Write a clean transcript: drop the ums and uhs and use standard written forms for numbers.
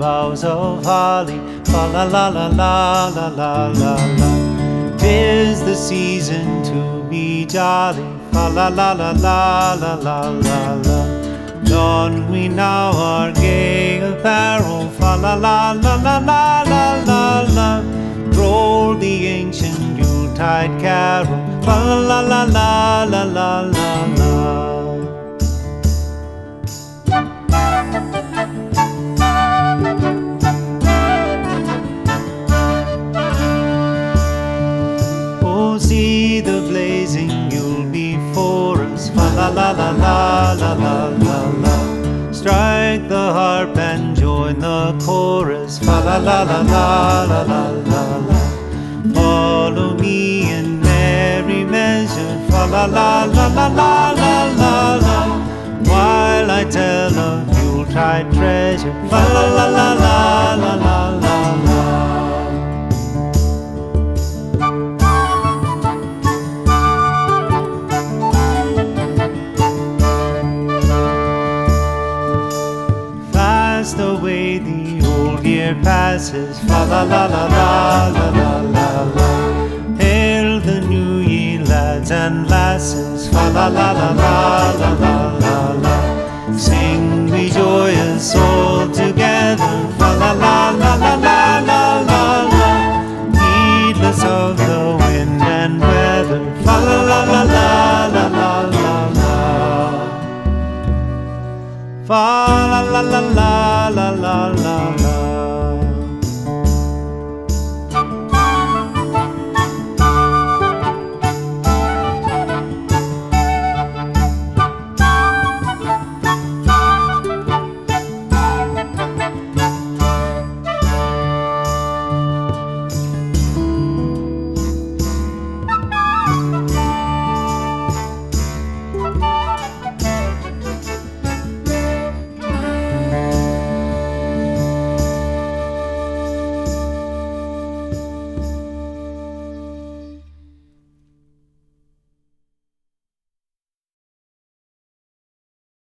boughs of holly. Fa la la la la la la la la. 'Tis the season to be jolly. Fa la la la la la la la la. Don we now our gay apparel. Fa la la la la la la la la. Roll the ancient Yuletide carol. Fa la la la la la la la. Oh, see the blazing Yule before us. Fa la la la la la la la la. Strike the harp and join the chorus. Fa la la la la la la la la. Follow me in merry measure. Fa la la la la la la la la. While I tell of Yuletide treasure. Fa la la la la la la la la. Fast away the old year passes. Fa la la la la la la la la. Hail the new ye lads and lasses. Fa la la la la